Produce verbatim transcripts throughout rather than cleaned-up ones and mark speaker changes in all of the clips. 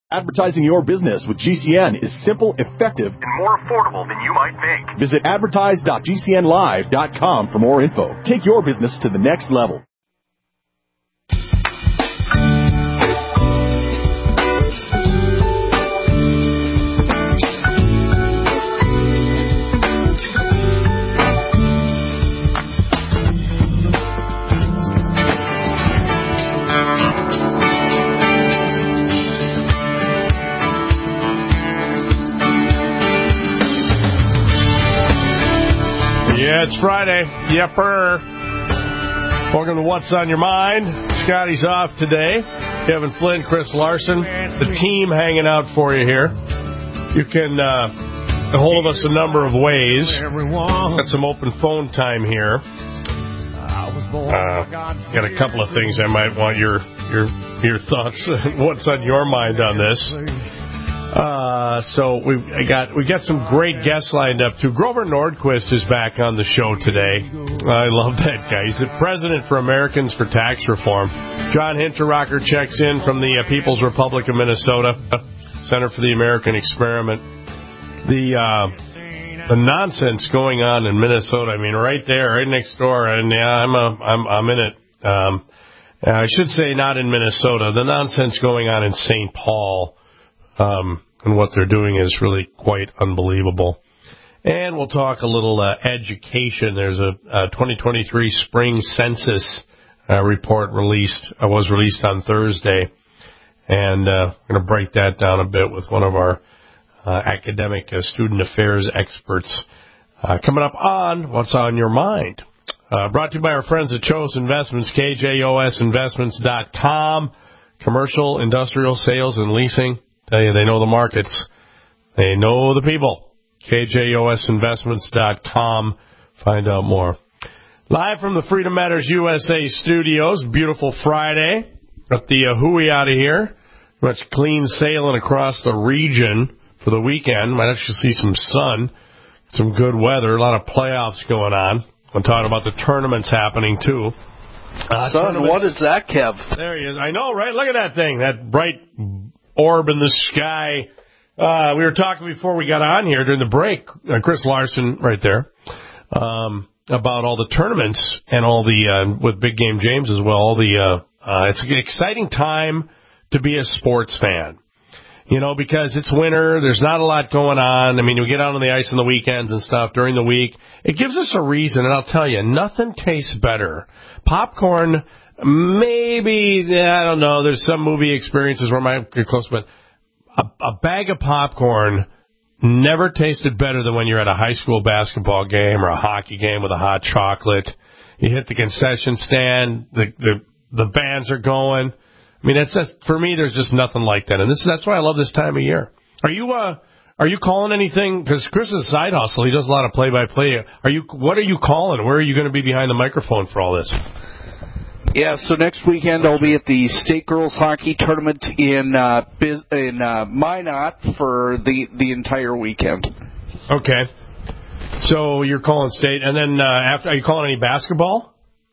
Speaker 1: Advertising your business with G C N is simple, effective, and more affordable than you might think. Visit advertise dot g c n live dot com for more info. Take your business to the next level.
Speaker 2: Yeah, it's Friday. Yepper. Welcome to What's on Your Mind. Scotty's off today. Kevin Flynn, Chris Larson, the team hanging out for you here. You can uh, get a hold of us a number of ways. Got some open phone time here. Uh, got a couple of things I might want your your your thoughts. What's on your mind on this? Uh, so we've got we got some great guests lined up too. Grover Nordquist is back on the show today. I love that guy. He's the president for Americans for Tax Reform. John Hinterrocker checks in from the uh, People's Republic of Minnesota, Center for the American Experiment. The uh, the nonsense going on in Minnesota. I mean, right there, right next door, and yeah, I'm a, I'm I'm in it. Um, I should say not in Minnesota. The nonsense going on in Saint Paul. Um, and what they're doing is really quite unbelievable. And we'll talk a little uh, education. There's a, a twenty twenty-three spring census uh, report released, uh, was released on Thursday. And uh, we're going to break that down a bit with one of our uh, academic uh, student affairs experts uh, coming up on What's on Your Mind. Uh, brought to you by our friends at Chose Investments, K J O S investments dot com. Commercial, industrial, sales, and leasing. Tell you, they know the markets. They know the people. K J O S investments dot com. Find out more. Live from the Freedom Matters U S A studios. Beautiful Friday. Got the uh, hooey out of here. Much clean sailing across the region for the weekend. Might actually see some sun. Some good weather. A lot of playoffs going on. I'm talking about the tournaments happening, too.
Speaker 3: Uh, Son, what is that, Kev?
Speaker 2: There he is. I know, right? Look at that thing. That bright orb in the sky. Uh, we were talking before we got on here during the break, uh, Chris Larson right there, um, about all the tournaments and all the, uh, with Big Game James as well, all the, uh, uh, it's an exciting time to be a sports fan. You know, because it's winter, there's not a lot going on. I mean, we get out on the ice on the weekends and stuff during the week. It gives us a reason, and I'll tell you, nothing tastes better. Popcorn, maybe, I don't know, there's some movie experiences where I might get close, but a, a bag of popcorn never tasted better than when you're at a high school basketball game or a hockey game with a hot chocolate. You hit the concession stand, the the, the bands are going. I mean, that's just, for me, there's just nothing like that. And this that's why I love this time of year. Are you uh are you calling anything? Because Chris is a side hustle. He does a lot of play-by-play. Are you? What are you calling? Where are you going to be behind the microphone for all this?
Speaker 3: Yeah, so next weekend I'll be at the State Girls Hockey Tournament in uh, Biz, in uh, Minot for the, the entire weekend.
Speaker 2: Okay. So you're calling state. And then uh, after, are you calling any basketball?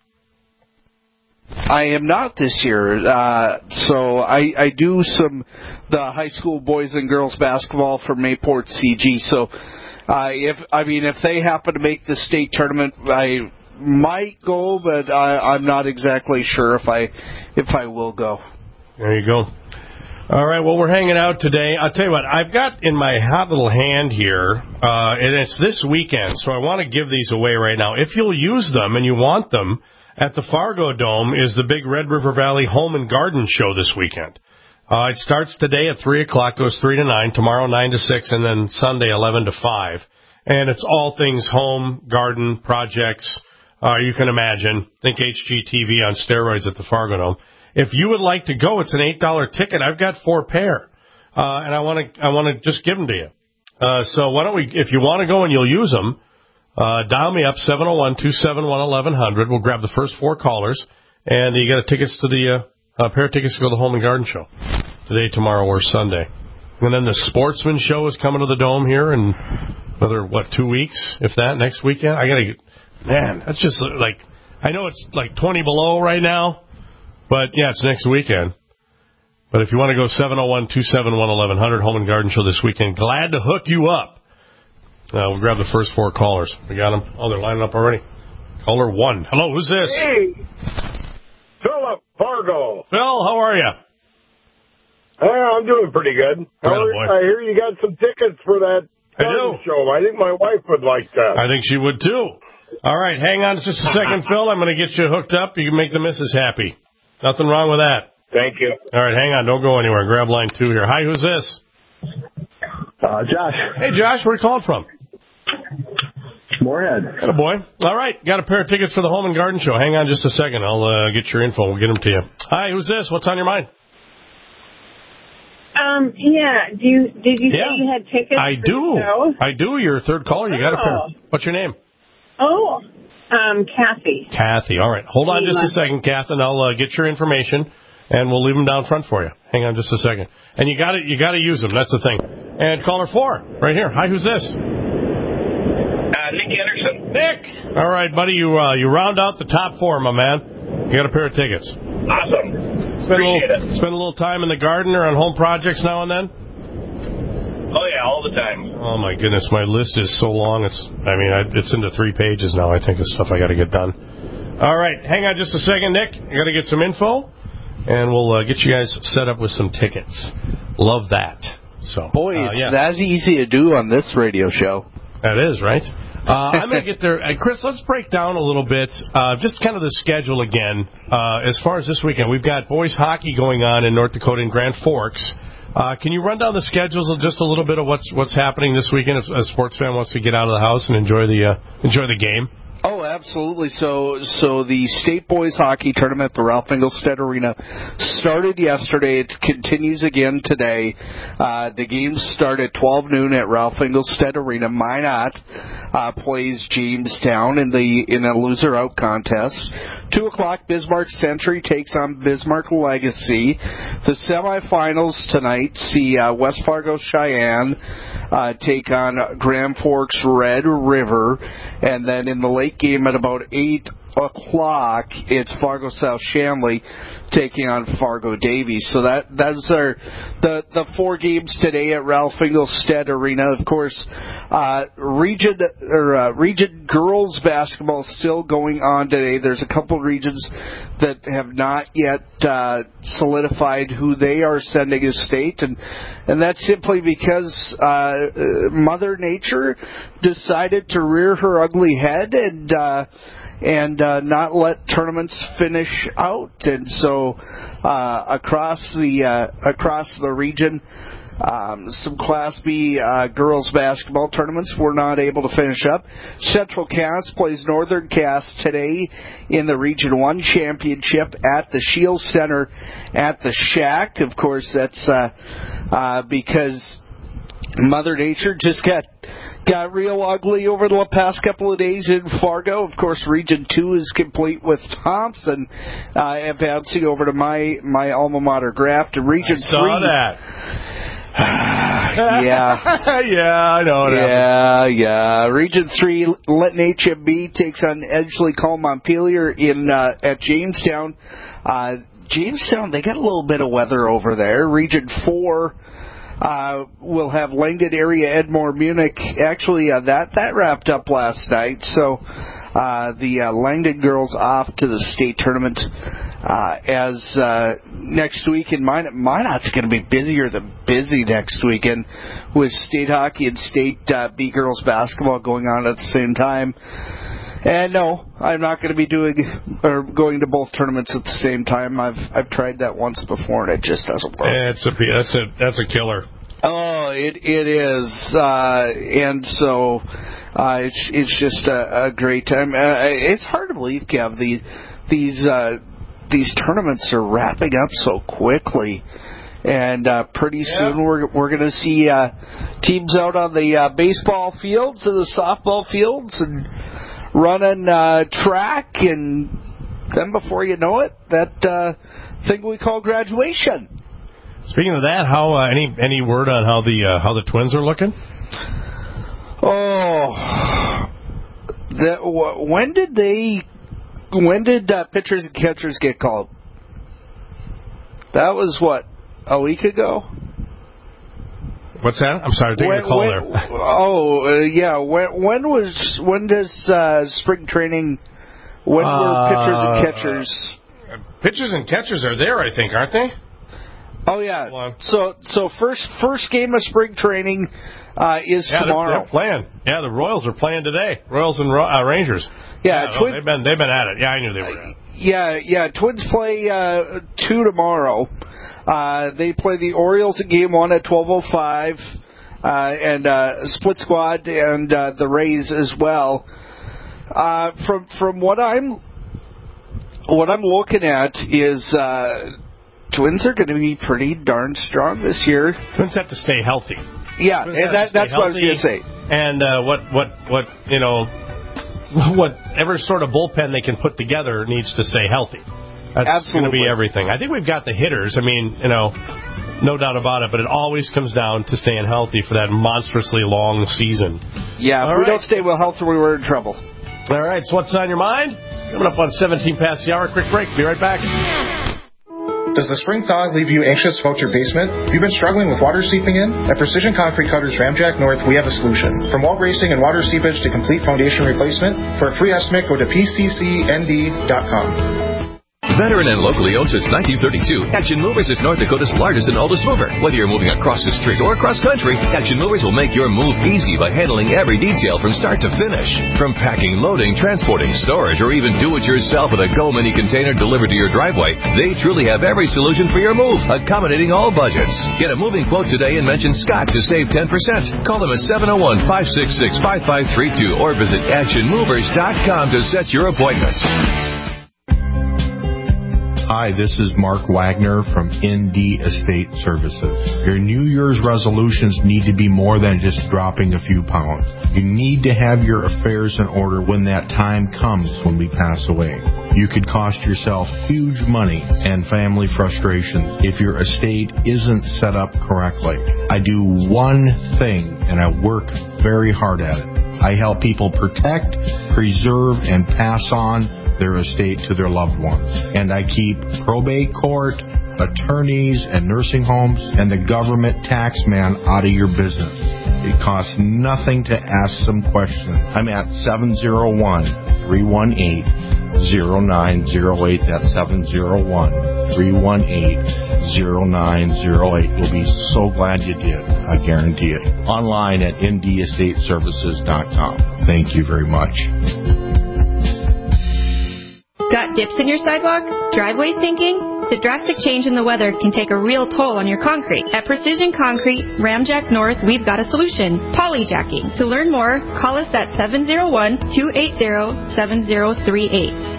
Speaker 3: I am not this year. Uh, so I, I do some the high school boys and girls basketball for Mayport C G. So uh, if I mean if they happen to make the state tournament, I might go, but I, I'm not exactly sure if I if I will go.
Speaker 2: There you go. All right, well, we're hanging out today. I'll tell you what, I've got in my hot little hand here, uh, and it's this weekend, so I want to give these away right now. If you'll use them and you want them, at the Fargo Dome is the big Red River Valley Home and Garden Show this weekend. Uh, it starts today at three o'clock, goes three to nine, tomorrow nine to six, and then Sunday eleven to five. And it's all things home, garden, projects, uh, you can imagine. Think H G T V on steroids at the Fargo Dome. If you would like to go, it's an eight dollar ticket. I've got four pair, uh, and I want to I want to just give them to you. Uh, so why don't we, if you want to go and you'll use them, Uh, dial me up, seven oh one, two seven one, eleven hundred. We'll grab the first four callers, and you get tickets to the, uh, uh, pair of tickets to go to the Home and Garden Show today, tomorrow, or Sunday. And then the Sportsman Show is coming to the Dome here in another, what, two weeks, if that, next weekend? I gotta get, man, that's just like, I know it's like twenty below right now, but yeah, it's next weekend. But if you want to go seven oh one, two seven one, eleven hundred, Home and Garden Show this weekend, glad to hook you up. Uh, we'll grab the first four callers. We got them. Oh, they're lining up already. Caller one. Hello, who's this?
Speaker 4: Hey, Philip Fargo.
Speaker 2: Phil, how are you?
Speaker 4: Hey, I'm doing pretty good. How are, I hear you got some tickets for that garden show. I think my wife would like that.
Speaker 2: I think she would, too. All right, hang on just a second, Phil. I'm going to get you hooked up. You can make the missus happy. Nothing wrong with that.
Speaker 4: Thank you.
Speaker 2: All right, hang on. Don't go anywhere. Grab line two here. Hi, who's this?
Speaker 5: Uh, Josh.
Speaker 2: Hey, Josh. Where are you calling from?
Speaker 5: Moorhead.
Speaker 2: Got a boy. All right, got a pair of tickets for the Home and Garden Show. Hang on just a second. I'll uh, get your info. We'll get them to you. Hi, who's this? What's on your mind?
Speaker 6: Um, yeah. Do you did you
Speaker 2: yeah.
Speaker 6: say you had tickets?
Speaker 2: I
Speaker 6: for
Speaker 2: do.
Speaker 6: The show?
Speaker 2: I do. You're a third caller. You got a pair. What's your name?
Speaker 6: Oh, um, Kathy.
Speaker 2: Kathy. All right. Hold on just a second, Kathy, and I'll uh, get your information, and we'll leave them down front for you. Hang on just a second. And you got to you got to use them. That's the thing. And caller four, right here. Hi, who's this?
Speaker 7: Uh, Nick Anderson.
Speaker 2: Nick. All right, buddy. You uh, you round out the top four, my man. You got a pair of tickets.
Speaker 7: Awesome.
Speaker 2: Spend a little, spend a little time in the garden or on home projects now and then?
Speaker 7: Oh, yeah, all the time.
Speaker 2: Oh, my goodness. My list is so long. It's, I mean, I, it's into three pages now, I think, of stuff I got to get done. All right. Hang on just a second, Nick. I got to get some info, and we'll uh, get you guys set up with some tickets. Love that. So,
Speaker 3: Boy,
Speaker 2: uh,
Speaker 3: it's
Speaker 2: yeah.
Speaker 3: that's easy to do on this radio show.
Speaker 2: That is, right? Uh, I'm going to get there. Uh, Chris, let's break down a little bit, uh, just kind of the schedule again. Uh, as far as this weekend, we've got boys hockey going on in North Dakota in Grand Forks. Uh, can you run down the schedules of just a little bit of what's what's happening this weekend if a sports fan wants to get out of the house and enjoy the uh, enjoy the game?
Speaker 3: Oh, absolutely. So so the state boys hockey tournament at the Ralph Engelstad Arena started yesterday. It continues again today. Uh, the games start at twelve noon at Ralph Engelstad Arena. Minot uh, plays Jamestown in the in a loser-out contest. two o'clock, Bismarck Century takes on Bismarck Legacy. The semifinals tonight see uh, West Fargo Cheyenne uh, take on Grand Forks Red River. And then in the late game at about eight o'clock, it's Fargo South Shanley taking on Fargo Davies. So that that's our the the four games today at Ralph Engelstad Arena. Of course, uh, region or uh, region girls basketball is still going on today. There's a couple regions that have not yet uh, solidified who they are sending as state, and and that's simply because uh, Mother Nature decided to rear her ugly head and. Uh, and uh, not let tournaments finish out. And so uh, across the uh, across the region, um, some Class B uh, girls basketball tournaments were not able to finish up. Central Cass plays Northern Cass today in the Region one Championship at the Shield Center at the Shack. Of course, that's uh, uh, because Mother Nature just got Got real ugly over the past couple of days in Fargo. Of course, Region two is complete with Thompson uh, advancing over to my, my alma mater, Grafton. Region
Speaker 2: I saw
Speaker 3: three.
Speaker 2: that.
Speaker 3: yeah.
Speaker 2: yeah, I know. It
Speaker 3: yeah,
Speaker 2: happens.
Speaker 3: yeah. Region three, Linton H M B takes on Edgeley Call Montpelier in uh, at Jamestown. Uh, Jamestown, they got a little bit of weather over there. Region four. Uh, we'll have Langdon area, Edmore, Munich. Actually, uh, that that wrapped up last night. So uh, the uh, Langdon girls off to the state tournament. Uh, as uh, next week in Minot, Minot's going to be busier than busy next weekend with state hockey and state uh, B girls basketball going on at the same time. And no, I'm not going to be doing or going to both tournaments at the same time. I've I've tried that once before and it just doesn't work.
Speaker 2: It's a that's a that's a killer.
Speaker 3: Oh, it it is, uh, and so uh, it's it's just a, a great time. Uh, it's hard to believe, Kev, the, these uh, these tournaments are wrapping up so quickly. And uh, pretty yeah. soon we're we're going to see uh, teams out on the uh, baseball fields and the softball fields and running uh, track, and then before you know it, that uh, thing we call graduation.
Speaker 2: Speaking of that, how uh, any any word on how the uh, how the Twins are looking?
Speaker 3: Oh, that, w- when did they? When did uh, pitchers and catchers get called? That was what A week ago.
Speaker 2: What's that? I'm sorry, taking
Speaker 3: when,
Speaker 2: a call
Speaker 3: when,
Speaker 2: there.
Speaker 3: Oh, uh, yeah. When, when was when does uh, spring training? When
Speaker 2: uh,
Speaker 3: were pitchers and catchers?
Speaker 2: Uh, pitchers and catchers are there, I think, aren't they?
Speaker 3: Oh yeah. So so first first game of spring training uh, is
Speaker 2: yeah,
Speaker 3: tomorrow.
Speaker 2: They're, they're playing. Yeah, the Royals are playing today. Royals and uh, Rangers.
Speaker 3: Yeah,
Speaker 2: yeah
Speaker 3: Twin-
Speaker 2: no, they've been they've been at it. Yeah, I knew they were at it.
Speaker 3: Yeah, yeah. Twins play uh, two tomorrow. Uh, they play the Orioles at game one at twelve oh five, uh, and uh, Split Squad and uh, the Rays as well. Uh, from from what I'm what I'm looking at is uh, Twins are going to be pretty darn strong this year.
Speaker 2: Twins have to stay healthy.
Speaker 3: Yeah,
Speaker 2: Twins
Speaker 3: and that, that's
Speaker 2: healthy,
Speaker 3: what I was going to say.
Speaker 2: And uh, what what what you know, whatever sort of bullpen they can put together needs to stay healthy. That's going to be everything. I think we've got the hitters. I mean, you know, no doubt about it, but it always comes down to staying healthy for that monstrously long season.
Speaker 3: Yeah, if
Speaker 2: All
Speaker 3: we
Speaker 2: right.
Speaker 3: don't stay well healthy, we're in trouble.
Speaker 2: All right, so what's on your mind? Coming up on seventeen past the hour. Quick break. Be right back.
Speaker 8: Does the spring thaw leave you anxious about your basement? You've been struggling with water seeping in? At Precision Concrete Cutters Ramjack North, we have a solution. From wall bracing and water seepage to complete foundation replacement, for a free estimate, go to P C C N D dot com.
Speaker 9: Veteran and locally owned since nineteen thirty-two, Action Movers is North Dakota's largest and oldest mover. Whether you're moving across the street or across country, Action Movers will make your move easy by handling every detail from start to finish. From packing, loading, transporting, storage, or even do-it-yourself with a Go Mini container delivered to your driveway, they truly have every solution for your move, accommodating all budgets. Get a moving quote today and mention Scott to save ten percent. Call them at seven oh one, five six six, five five three two or visit action movers dot com to set your appointment.
Speaker 10: Hi, this is Mark Wagner from N D Estate Services. Your New Year's resolutions need to be more than just dropping a few pounds. You need to have your affairs in order when that time comes when we pass away. You could cost yourself huge money and family frustration if your estate isn't set up correctly. I do one thing, and I work very hard at it. I help people protect, preserve, and pass on their estate to their loved ones. And I keep probate court, attorneys, and nursing homes, and the government tax man out of your business. It costs nothing to ask some questions. I'm at seven oh one, three one eight, oh nine oh eight. That's seven oh one, three one eight, oh nine oh eight. You'll be so glad you did. I guarantee it. Online at N D estate services dot com. Thank you very much.
Speaker 11: Got dips in your sidewalk? Driveway sinking? The drastic change in the weather can take a real toll on your concrete. At Precision Concrete, Ramjack North, we've got a solution. Polyjacking. To learn more, call us at seven oh one, two eight oh, seven oh three eight.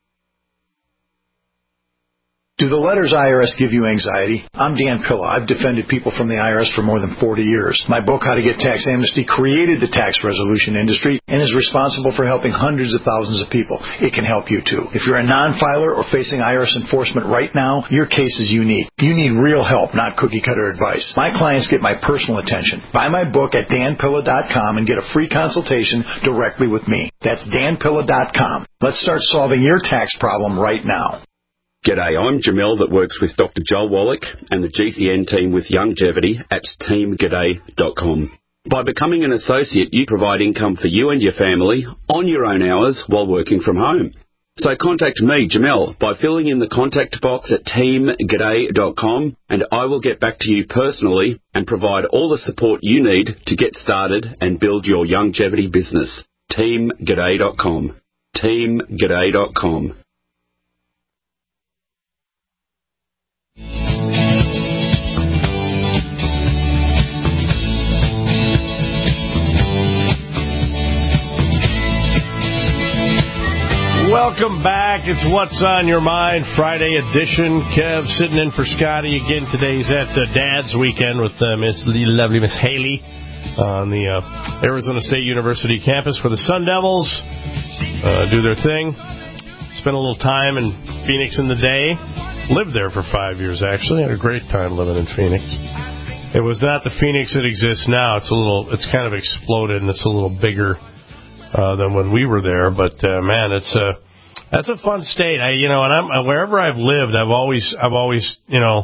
Speaker 12: Do the letters I R S give you anxiety? I'm Dan Pilla. I've defended people from the I R S for more than forty years. My book, How to Get Tax Amnesty, created the tax resolution industry and is responsible for helping hundreds of thousands of people. It can help you, too. If you're a non-filer or facing I R S enforcement right now, your case is unique. You need real help, not cookie-cutter advice. My clients get my personal attention. Buy my book at dan pilla dot com and get a free consultation directly with me. That's dan pilla dot com. Let's start solving your tax problem right now.
Speaker 13: G'day, I'm Jamel that works with Doctor Joel Wallach and the G C N team with Longevity at team g'day dot com. By becoming an associate, you provide income for you and your family on your own hours while working from home. So contact me, Jamel, by filling in the contact box at team g'day dot com and I will get back to you personally and provide all the support you need to get started and build your longevity business. team g'day dot com. team g'day dot com.
Speaker 2: Welcome back. It's What's on Your Mind, Friday edition. Kev sitting in for Scotty again. Today's at uh, Dad's weekend with uh, Miss lovely Miss Haley on the uh, Arizona State University campus where the Sun Devils uh, do their thing. Spent a little time in Phoenix in the day. Lived there for five years, actually. Had a great time living in Phoenix. It was not the Phoenix that exists now. It's a little, it's kind of exploded and it's a little bigger Uh, than when we were there, but uh, man, it's a that's a fun state. I, you know, and I'm wherever I've lived, I've always, I've always, you know,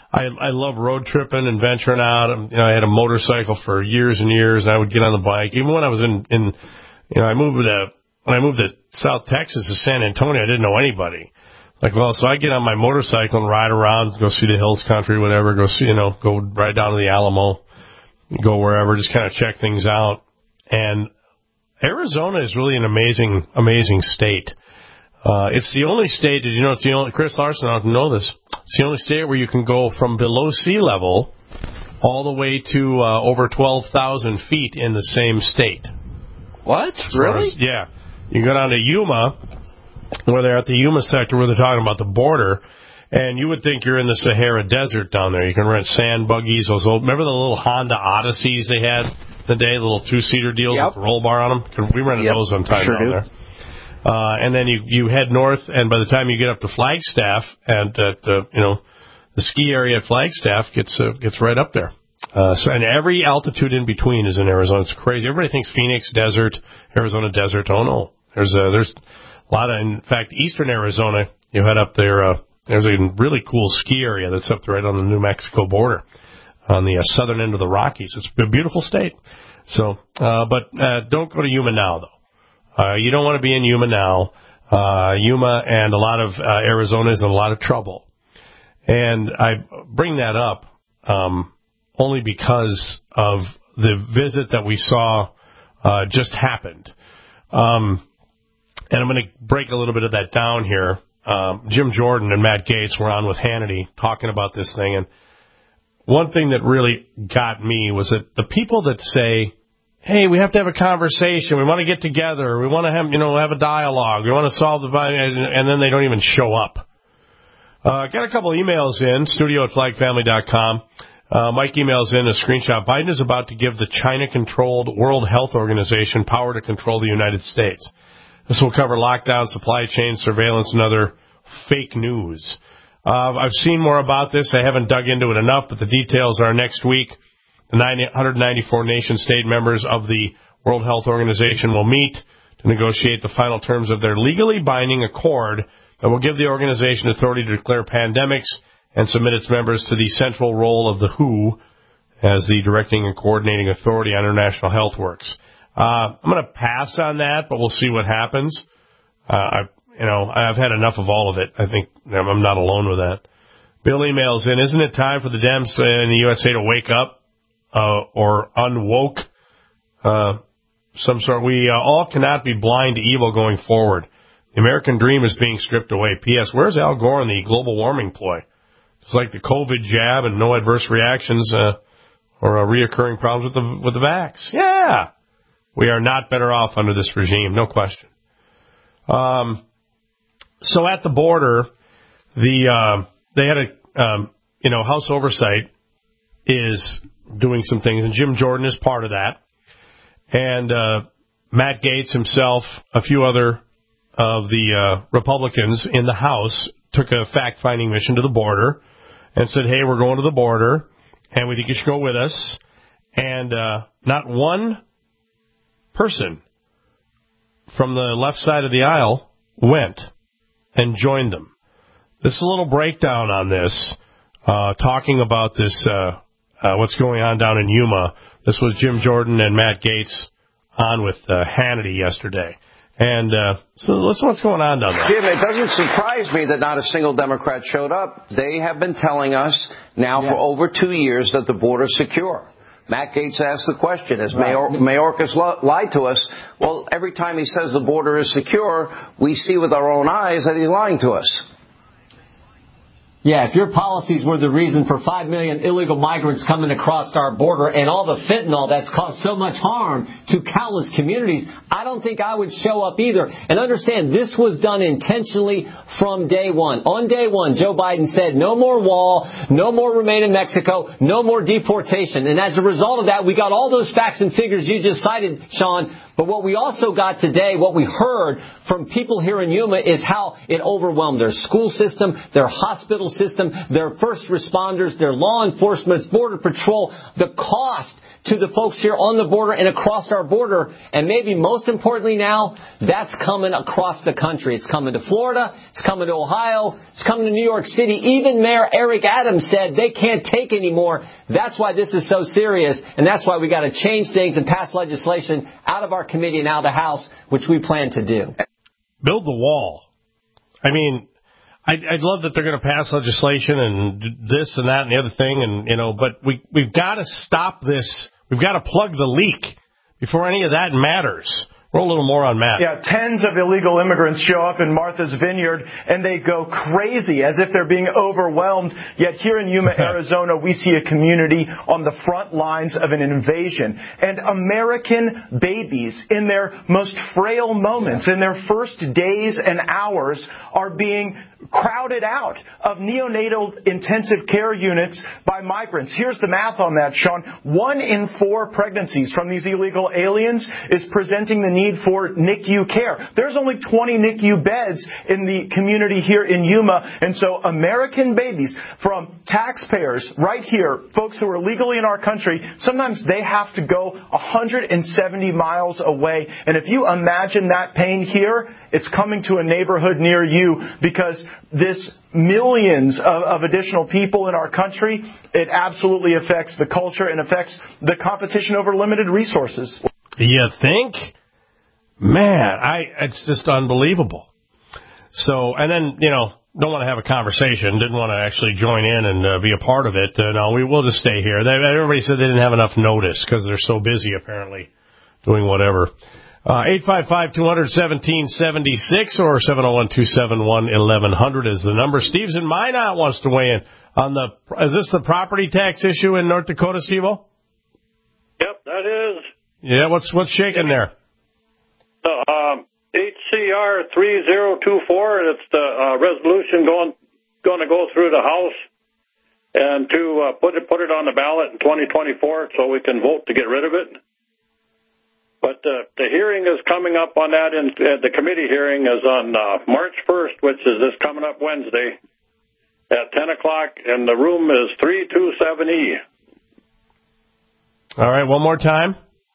Speaker 2: I I love road tripping and venturing out. You know, I had a motorcycle for years and years, and I would get on the bike. Even when I was in, in you know, I moved to, when I moved to South Texas to San Antonio, I didn't know anybody. Like, well, so I get on my motorcycle and ride around, go see the hills country, whatever, go see, you know, go right down to the Alamo, go wherever, just kind of check things out. And Arizona is really an amazing, amazing state. Uh, it's the only state, did you know it's the only, Chris Larson, I don't know this, it's the only state where you can go from below sea level all the way to uh, over twelve thousand feet in the same state.
Speaker 3: What? Really?
Speaker 2: As, yeah. You go down to Yuma, where they're at the Yuma sector where they're talking about the border, and you would think you're in the Sahara Desert down there. You can rent sand buggies, those old, remember the little Honda Odysseys they had the day, the little two-seater deals yep. with the roll bar on them? We rented yep. those one time
Speaker 3: sure
Speaker 2: down
Speaker 3: do.
Speaker 2: there. Uh, and then you, you head north, and by the time you get up to Flagstaff, and at the, you know, the ski area at Flagstaff gets, uh, gets right up there. Uh, so, and every altitude in between is in Arizona. It's crazy. Everybody thinks Phoenix desert, Arizona desert. Oh no. There's a, there's a lot of, in fact, eastern Arizona, you head up there, uh, there's a really cool ski area that's up there right on the New Mexico border on the uh, southern end of the Rockies. It's a beautiful state. So, uh, but, uh, don't go to Yuma now though. Uh, you don't want to be in Yuma now. Uh, Yuma and a lot of, uh, Arizona is in a lot of trouble. And I bring that up, um, only because of the visit that we saw, uh, just happened. Um, and I'm going to break a little bit of that down here. Um, Jim Jordan and Matt Gaetz were on with Hannity talking about this thing. And one thing that really got me was that the people that say, hey, we have to have a conversation. We want to get together. We want to have, you know, have a dialogue. We want to solve the, and then they don't even show up. Uh, got a couple emails in, studio at flag family dot com. Uh, Mike emails in a screenshot. Biden is about to give the China-controlled World Health Organization power to control the United States. This will cover lockdown, supply chain, surveillance, and other fake news. Uh, I've seen more about this. I haven't dug into it enough, but the details are next week. The one hundred ninety-four nation-state members of the World Health Organization will meet to negotiate the final terms of their legally binding accord that will give the organization authority to declare pandemics and submit its members to the central role of the W H O as the directing and coordinating authority on international health works. Uh, I'm going to pass on that, but we'll see what happens. Uh, I, you know, I've had enough of all of it. I think I'm not alone with that. Bill emails in, isn't it time for the Dems in the U S A to wake up, uh, or unwoke, uh, some sort? We uh, all cannot be blind to evil going forward. The American dream is being stripped away. P S. Where's Al Gore and the global warming ploy? It's like the COVID jab and no adverse reactions, uh, or uh, reoccurring problems with the, with the vax. Yeah. We are not better off under this regime, no question. Um, so at the border, the, uh, they had a, um, you know, House Oversight is doing some things, and Jim Jordan is part of that. And, uh, Matt Gaetz himself, a few other of the, uh, Republicans in the House took a fact-finding mission to the border and said, hey, we're going to the border, and we think you should go with us. And, uh, not one person from the left side of the aisle went and joined them. This is a little breakdown on this, uh, talking about this, uh, uh, what's going on down in Yuma. This was Jim Jordan and Matt Gaetz on with uh, Hannity yesterday. And uh, so listen what's going on down there.
Speaker 14: Jim, it doesn't surprise me that not a single Democrat showed up. They have been telling us now yeah. for over two years that the border's secure. Matt Gaetz asked the question, as right. Mayor, Mayorkas lied to us. Well, every time he says the border is secure, we see with our own eyes that he's lying to us.
Speaker 15: Yeah, if your policies were the reason for five million illegal migrants coming across our border and all the fentanyl that's caused so much harm to countless communities, I don't think I would show up either. And understand, this was done intentionally from day one. On day one, Joe Biden said no more wall, no more remain in Mexico, no more deportation. And as a result of that, we got all those facts and figures you just cited, Sean. But what we also got today, what we heard from people here in Yuma, is how it overwhelmed their school system, their hospital system, their first responders, their law enforcement, Border Patrol. The cost to the folks here on the border and across our border. And maybe most importantly now, that's coming across the country. It's coming to Florida. It's coming to Ohio. It's coming to New York City. Even Mayor Eric Adams said they can't take anymore. That's why this is so serious. And that's why we got to change things and pass legislation out of our committee and out of the House, which we plan to do.
Speaker 2: Build the wall. I mean, I'd, I'd love that they're going to pass legislation and this and that and the other thing, and you know, but we we've got to stop this. We've got to plug the leak before any of that matters. Roll a little more on Matt.
Speaker 16: Yeah, tens of illegal immigrants show up in Martha's Vineyard, and they go crazy as if they're being overwhelmed. Yet here in Yuma, Arizona, we see a community on the front lines of an invasion. And American babies, in their most frail moments, in their first days and hours, are being crowded out of neonatal intensive care units by migrants. Here's the math on that, Sean. One in four pregnancies from these illegal aliens is presenting the need for N I C U care. There's only twenty N I C U beds in the community here in Yuma, and so American babies from taxpayers right here, folks who are legally in our country, sometimes they have to go one hundred seventy miles away. And if you imagine that pain here, it's coming to a neighborhood near you because this millions of, of additional people in our country, it absolutely affects the culture and affects the competition over limited resources.
Speaker 2: You think? Man, I it's just unbelievable. So, and then, you know, don't want to have a conversation, didn't want to actually join in and uh, be a part of it. Uh, no, we will just stay here. They, everybody said they didn't have enough notice because they're so busy, apparently, doing whatever. Uh, eight five five, two hundred, seventeen seventy-six or seven oh one, two seven one, eleven hundred is the number. Steve's in Minot wants to weigh in on the, is this the property tax issue in North Dakota, Steve-O?
Speaker 17: Yep, that is.
Speaker 2: Yeah, what's, what's shaking there?
Speaker 17: Uh, um, H C R three zero two four, it's the uh, resolution going, going to go through the House and to uh, put it, put it on the ballot in twenty twenty-four so we can vote to get rid of it. But uh, the hearing is coming up on that, and uh, the committee hearing is on uh, March first, which is this coming up Wednesday at ten o'clock, and the room is three two seven E.
Speaker 2: All right, one more time.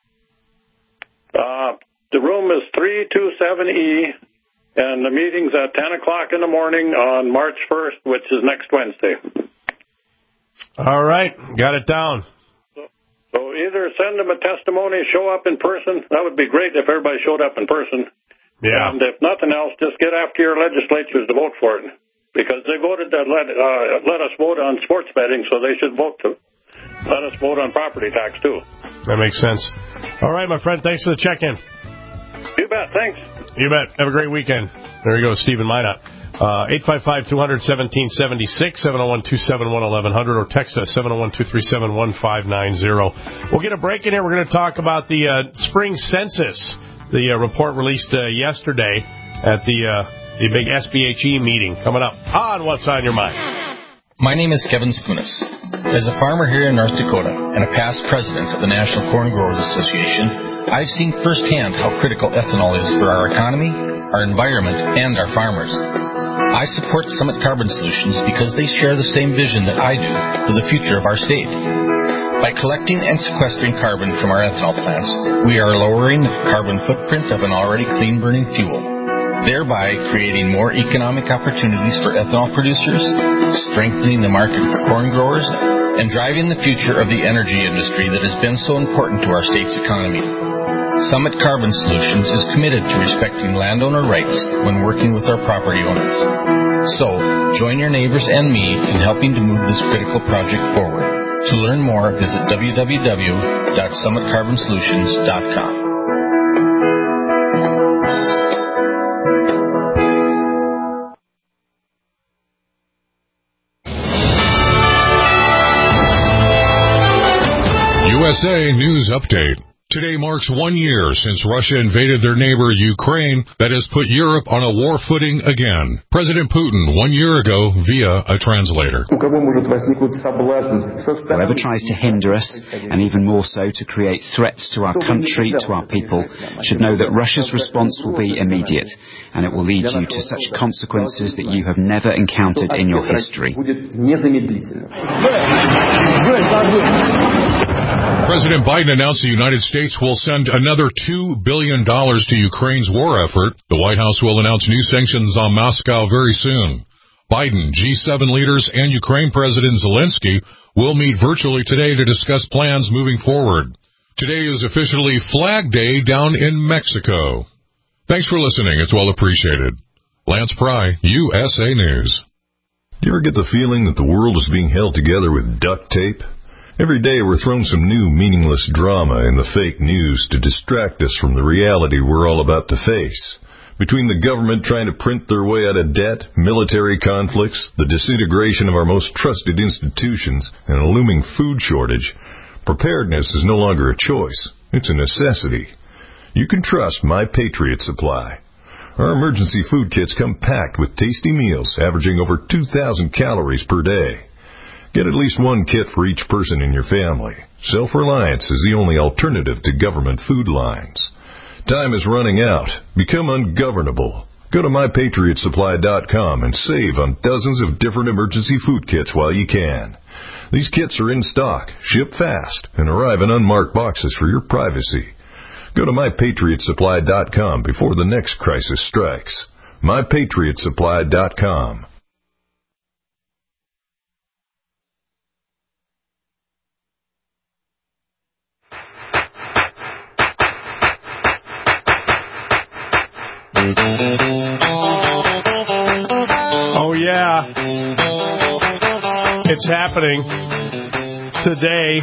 Speaker 17: Uh, the room is three two seven E, and the meeting's at ten o'clock in the morning on March first, which is next Wednesday.
Speaker 2: All right, got it down.
Speaker 17: So either send them a testimony, show up in person. That would be great if everybody showed up in person.
Speaker 2: Yeah.
Speaker 17: And if nothing else, just get after your legislatures to vote for it. Because they voted to let, uh, let us vote on sports betting, so they should vote to let us vote on property tax, too.
Speaker 2: That makes sense. All right, my friend, thanks for the check-in.
Speaker 17: You bet, thanks.
Speaker 2: You bet. Have a great weekend. There you go, Stephen Minot. Uh, eight five five, two hundred, seventeen seventy-six, seven oh one, two seven one, eleven hundred, or text us, seven oh one, two three seven, one five nine zero. We'll get a break in here. We're going to talk about the uh, spring census, the uh, report released uh, yesterday at the, uh, the big S B H E meeting coming up on What's on Your Mind.
Speaker 18: My name is Kevin Spunis. As a farmer here in North Dakota and a past president of the National Corn Growers Association, I've seen firsthand how critical ethanol is for our economy, our environment, and our farmers. I support Summit Carbon Solutions because they share the same vision that I do for the future of our state. By collecting and sequestering carbon from our ethanol plants, we are lowering the carbon footprint of an already clean-burning fuel, thereby creating more economic opportunities for ethanol producers, strengthening the market for corn growers, and driving the future of the energy industry that has been so important to our state's economy. Summit Carbon Solutions is committed to respecting landowner rights when working with our property owners. So, join your neighbors and me in helping to move this critical project forward. To learn more, visit w w w dot summit carbon solutions dot com.
Speaker 19: U S A News Update. Today marks one year since Russia invaded their neighbor Ukraine that has put Europe on a war footing again. President Putin one year ago via a translator.
Speaker 20: Whoever tries to hinder us, and even more so to create threats to our country, to our people, should know that Russia's response will be immediate, and it will lead you to such consequences that you have never encountered in your history.
Speaker 19: President Biden announced the United States will send another two billion dollars to Ukraine's war effort. The White House will announce new sanctions on Moscow very soon. Biden, G seven leaders, and Ukraine President Zelensky will meet virtually today to discuss plans moving forward. Today is officially Flag Day down in Mexico. Thanks for listening. It's well appreciated. Lance Pry, U S A News.
Speaker 21: Do you ever get the feeling that the world is being held together with duct tape? Every day we're thrown some new meaningless drama in the fake news to distract us from the reality we're all about to face. Between the government trying to print their way out of debt, military conflicts, the disintegration of our most trusted institutions, and a looming food shortage, preparedness is no longer a choice. It's a necessity. You can trust My Patriot Supply. Our emergency food kits come packed with tasty meals averaging over two thousand calories per day. Get at least one kit for each person in your family. Self-reliance is the only alternative to government food lines. Time is running out. Become ungovernable. Go to my patriot supply dot com and save on dozens of different emergency food kits while you can. These kits are in stock, ship fast, and arrive in unmarked boxes for your privacy. Go to my patriot supply dot com before the next crisis strikes. my patriot supply dot com.
Speaker 2: Oh, yeah. It's happening today.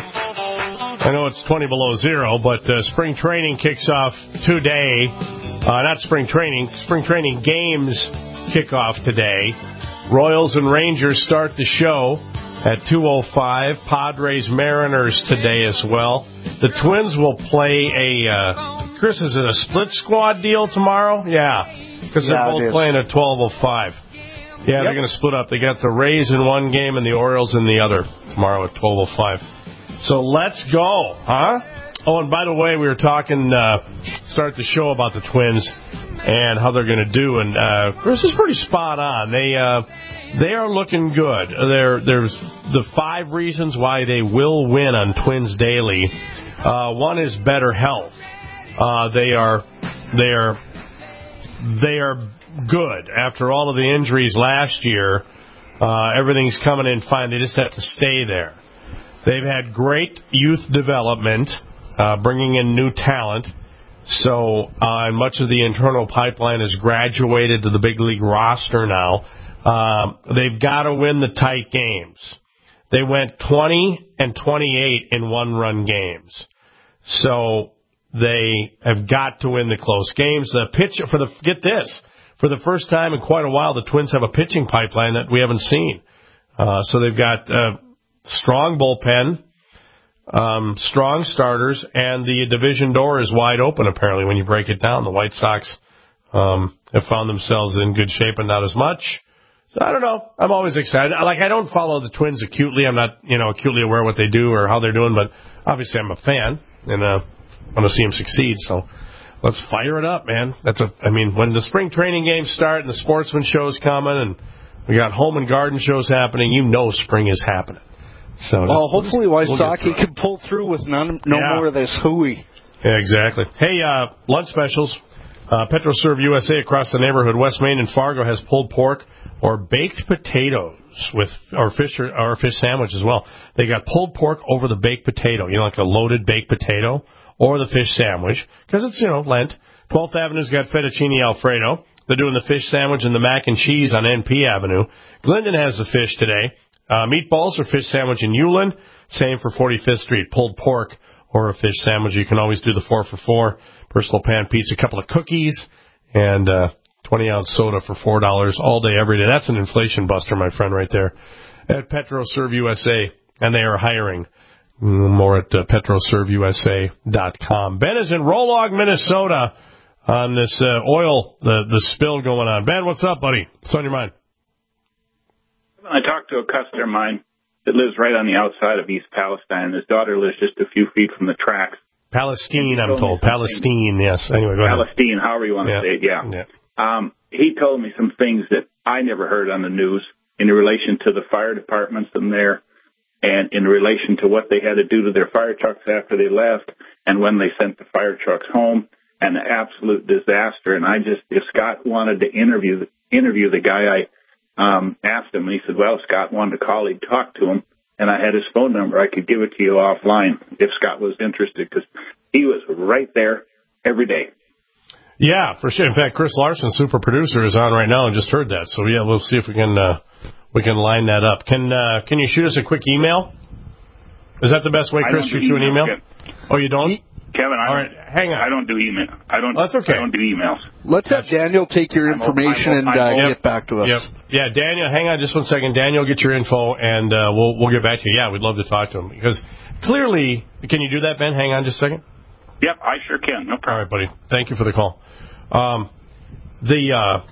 Speaker 2: I know it's twenty below zero, but uh, spring training kicks off today. Uh, not spring training. Spring training games kick off today. Royals and Rangers start the show at two oh five. Padres, Mariners today as well. The Twins will play a... Uh, Chris, is it a split squad deal tomorrow? Yeah, because they're
Speaker 3: yeah,
Speaker 2: both playing at twelve oh five. Yeah, yep. They're going to split up. They got the Rays in one game and the Orioles in the other tomorrow at twelve oh five. So let's go, huh? Oh, and by the way, we were talking, uh, start the show about the Twins and how they're going to do, and uh, Chris is pretty spot on. They uh, they are looking good. There, there's the five reasons why they will win on Twins Daily. Uh, one is better health. Uh, they are, they are, they are good. After all of the injuries last year, uh, everything's coming in fine. They just have to stay there. They've had great youth development, uh, bringing in new talent. So, uh, and much of the internal pipeline has graduated to the big league roster now. Um, they've got to win the tight games. They went twenty and twenty-eight in one-run games. So, they have got to win the close games. The pitch for the get this for the first time in quite a while, the Twins have a pitching pipeline that we haven't seen. Uh, so they've got a strong bullpen, um, strong starters, and the division door is wide open. Apparently, when you break it down, the White Sox um, have found themselves in good shape, and not as much. So I don't know. I'm always excited. Like I don't follow the Twins acutely. I'm not you know acutely aware of what they do or how they're doing, but obviously I'm a fan and. Uh, I want to see him succeed, so let's fire it up, man. That's a, I mean, when the spring training games start and the sportsman show's coming and we got home and garden shows happening, you know spring is happening. So
Speaker 3: well,
Speaker 2: just,
Speaker 3: hopefully
Speaker 2: we'll
Speaker 3: Wysocki can pull through with none, no yeah. more of this hooey.
Speaker 2: Yeah, exactly. Hey, uh, lunch specials. Uh, PetroServe U S A across the neighborhood. West Main and Fargo has pulled pork or baked potatoes with or fish or, or fish sandwich as well. They got pulled pork over the baked potato, you know, like a loaded baked potato. Or the fish sandwich, because it's, you know, Lent. twelfth Avenue's got fettuccine Alfredo. They're doing the fish sandwich and the mac and cheese on N P Avenue. Glendon has the fish today. Uh, meatballs or fish sandwich in Ulen. Same for forty-fifth Street. Pulled pork or a fish sandwich. You can always do the four for four. Personal pan pizza, a couple of cookies, and uh, twenty-ounce soda for four dollars all day, every day. That's an inflation buster, my friend, right there. At PetroServe U S A, and they are hiring. More at uh, petro serve U S A dot com. Ben is in Rolog, Minnesota on this uh, oil, the, the spill going on. Ben, what's up, buddy? What's on your mind?
Speaker 22: I talked to a customer of mine that lives right on the outside of East Palestine. His daughter lives just a few feet from the tracks.
Speaker 2: Palestine, I'm told. Palestine, yes. Anyway, go ahead.
Speaker 22: Palestine, however you want to
Speaker 2: yeah.
Speaker 22: say it, yeah.
Speaker 2: yeah.
Speaker 22: Um, he told me some things that I never heard on the news in relation to the fire departments and their and in relation to what they had to do to their fire trucks after they left and when they sent the fire trucks home, an absolute disaster. And I just, if Scott wanted to interview the, interview the guy, I um, asked him, and he said, well, Scott wanted to call, he'd talk to him, and I had his phone number. I could give it to you offline if Scott was interested, because he was right there every day.
Speaker 2: Yeah, for sure. In fact, Chris Larson, super producer, is on right now and just heard that. So, yeah, we'll see if we can uh, we can line that up. Can uh, can you shoot us a quick email? Is that the best way, Chris, shoot you an email? Kevin. Oh, you don't?
Speaker 22: Kevin, I
Speaker 2: All
Speaker 22: don't,
Speaker 2: right, hang on.
Speaker 22: I don't do email. I don't.
Speaker 2: That's okay.
Speaker 22: I don't do emails.
Speaker 3: Let's have Daniel take your information
Speaker 22: I'm, I'm, I'm,
Speaker 3: and uh,
Speaker 2: yep.
Speaker 3: get back to us.
Speaker 2: Yep. Yeah, Daniel, hang on just one second. Daniel, get your info, and uh, we'll we'll get back to you. Yeah, we'd love to talk to him because clearly, can you do that, Ben? Hang on just a second.
Speaker 22: Yep, I sure can. No problem.
Speaker 2: All right, buddy. Thank you for the call. Um, the uh,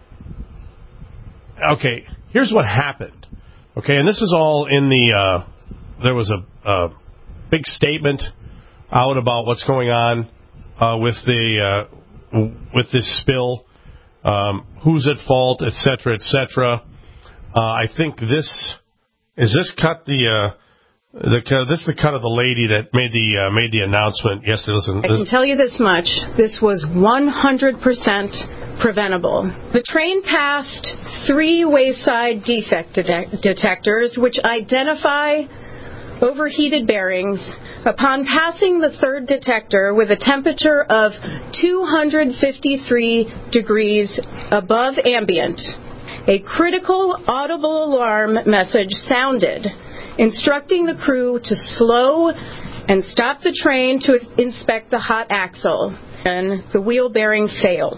Speaker 2: okay, here's what happened. Okay, and this is all in the. Uh, there was a, a big statement out about what's going on uh, with the uh, with this spill, um, who's at fault, et cetera, et cetera. Uh, I think this is this cut the. Uh, The, uh, this is the cut of the lady that made the uh, made the announcement yesterday. Listen,
Speaker 1: I can tell you this much. This was one hundred percent preventable. The train passed three wayside defect de- detectors, which identify overheated bearings. Upon passing the third detector with a temperature of two hundred fifty-three degrees above ambient, a critical audible alarm message sounded, instructing the crew to slow and stop the train to inspect the hot axle, and the wheel bearing failed.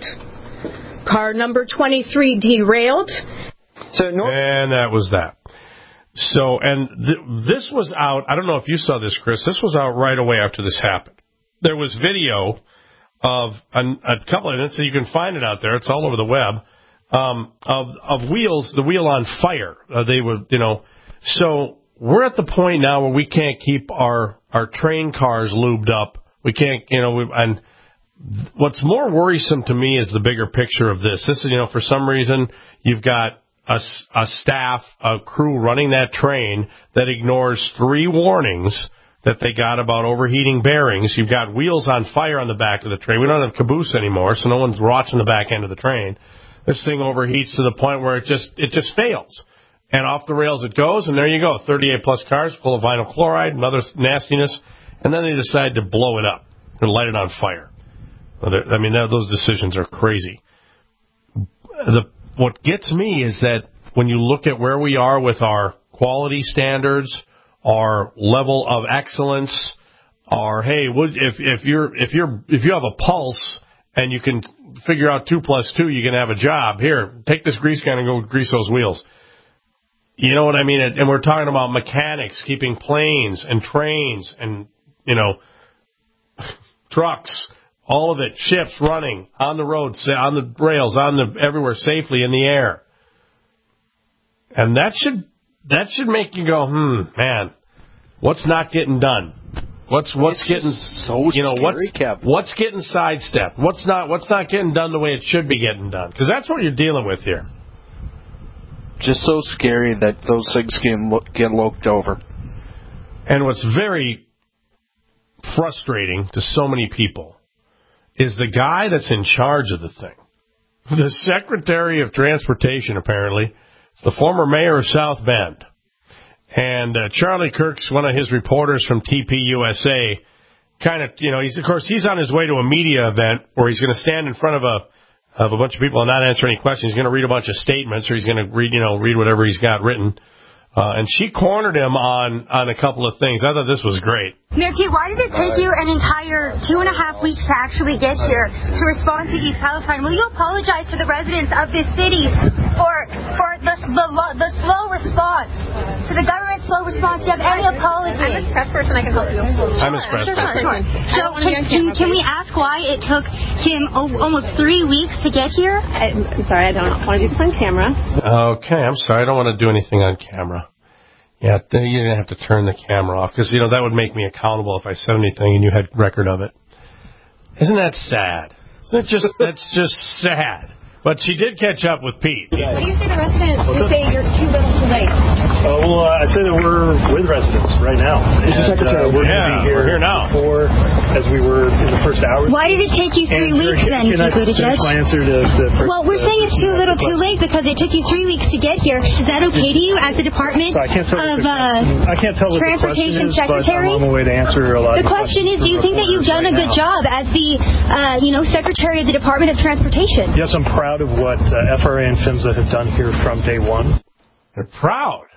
Speaker 1: Car number twenty-three derailed.
Speaker 2: So no- and that was that. So, and th- this was out, I don't know if you saw this, Chris, this was out right away after this happened. There was video of a, a couple of minutes, so you can find it out there, it's all over the web, um, of, of wheels, the wheel on fire. Uh, they were, you know, so we're at the point now where we can't keep our, our train cars lubed up. We can't, you know, we, and what's more worrisome to me is the bigger picture of this. This is, you know, for some reason, you've got a, a staff, a crew running that train that ignores three warnings that they got about overheating bearings. You've got wheels on fire on the back of the train. We don't have caboose anymore, so no one's watching the back end of the train. This thing overheats to the point where it just, it just fails. And off the rails it goes, and there you go, thirty-eight plus cars full of vinyl chloride and other nastiness, and then they decide to blow it up and light it on fire. I mean, those decisions are crazy. The, what gets me is that when you look at where we are with our quality standards, our level of excellence, our hey, would, if if you're if you're if you have a pulse and you can figure out two plus two, you can have a job. Here, take this grease gun and go grease those wheels. You know what I mean? And we're talking about mechanics keeping planes and trains and, you know, trucks, all of it, ships running on the road, on the rails, on the everywhere safely in the air. And that should that should make you go, hmm, man, what's not getting done? What's what's it's getting
Speaker 3: so
Speaker 2: you know
Speaker 3: scary,
Speaker 2: what's
Speaker 3: Kev.
Speaker 2: what's getting sidestepped? What's not what's not getting done the way it should be getting done? Because that's what you're dealing with here.
Speaker 3: Just so scary that those things can lo- get looked over.
Speaker 2: And what's very frustrating to so many people is the guy that's in charge of the thing. The Secretary of Transportation, apparently. It's the former mayor of South Bend. And uh, Charlie Kirk's one of his reporters from T P U S A. Kind of, you know, he's of course, he's on his way to a media event where he's going to stand in front of a of a bunch of people and not answer any questions. He's going to read a bunch of statements, or he's going to read, you know, read whatever he's got written. Uh, and she cornered him on, on a couple of things. I thought this was great.
Speaker 4: Nikki, why did it take you an entire two and a half weeks to actually get here to respond to East Palestine? Will you apologize to the residents of this city for for the the, the slow response, to the government's slow response? Do you have any apology?
Speaker 11: I'm a press person. I can help you.
Speaker 2: I'm a press
Speaker 4: sure,
Speaker 2: person.
Speaker 4: Sure, sure. So can, can, can we ask why it took him oh, almost three weeks to get here?
Speaker 11: I'm sorry, I don't want to do this on camera.
Speaker 2: Okay, I'm sorry. I don't want to do anything on camera. Yeah, you didn't have to turn the camera off, because, you know, that would make me accountable if I said anything and you had record of it. Isn't that sad? Isn't it just, that's just sad. But she did catch up with Pete.
Speaker 5: What do you say to residents who say you're too little too late?
Speaker 6: Uh, well, uh, I say that we're with residents right now. And, uh, we're
Speaker 2: yeah,
Speaker 6: going to be here,
Speaker 2: we're here now.
Speaker 6: Before, as we were in the first hours.
Speaker 4: Why did it take you three
Speaker 6: and
Speaker 4: weeks then,
Speaker 6: Can I finish
Speaker 4: Buttigieg?
Speaker 6: my answer to the first,
Speaker 4: Well, we're
Speaker 6: uh,
Speaker 4: saying it's too little too late because it took you three weeks to get here. Is that okay to you as the Department
Speaker 6: so I can't tell
Speaker 4: of
Speaker 6: the,
Speaker 4: uh,
Speaker 6: I can't tell what
Speaker 4: Transportation
Speaker 6: the question is,
Speaker 4: Secretary?
Speaker 6: But I'm on my way to answer a lot
Speaker 4: The
Speaker 6: of
Speaker 4: question is, do you think that you've done a good job as the, uh, you know, Secretary of the Department of Transportation?
Speaker 6: Yes, I'm proud of what uh, F R A and PHMSA have done here from day one.
Speaker 2: They're proud.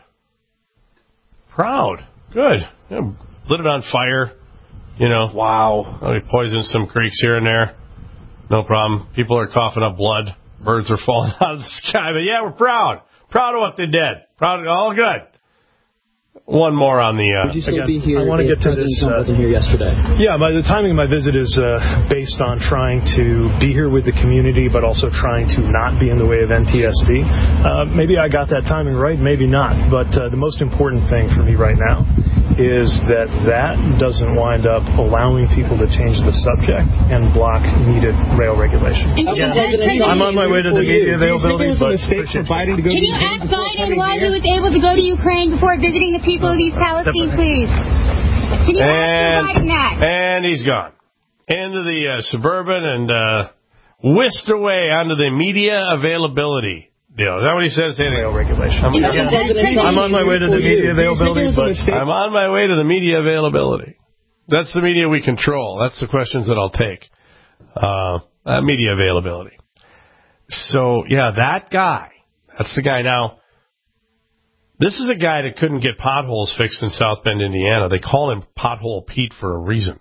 Speaker 2: Proud. Good. Yeah, lit it on fire. You know. Wow. Oh, we poisoned some creeks here and there. No problem. People are coughing up blood. Birds are falling out of the sky. But yeah, we're proud. Proud of what they did. Proud of all good. One more on the. Uh,
Speaker 6: Would you still
Speaker 2: again,
Speaker 6: be here? I want to get to this. Uh, wasn't here yesterday. Yeah, my, the timing of my visit is uh, based on trying to be here with the community, but also trying to not be in the way of N T S B. Uh, maybe I got that timing right, maybe not. But uh, the most important thing for me right now is that that doesn't wind up allowing people to change the subject and block needed rail regulation.
Speaker 4: Again,
Speaker 6: I'm on my way to the media availability, but
Speaker 4: Can you ask Biden why he was able to go to Ukraine before visiting the people of East Palestine, please? Can you
Speaker 2: and,
Speaker 4: ask Joe Biden that?
Speaker 2: And he's gone. Into the uh, Suburban and uh, whisked away onto the media availability deal. Is that what he says? Rail regulation. I'm,
Speaker 6: I'm on my way to the media availability, but
Speaker 2: I'm on my way to the media availability. That's the media we control. That's the questions that I'll take. Uh, uh, media availability. So, yeah, that guy. That's the guy. Now, this is a guy that couldn't get potholes fixed in South Bend, Indiana. They call him Pothole Pete for a reason.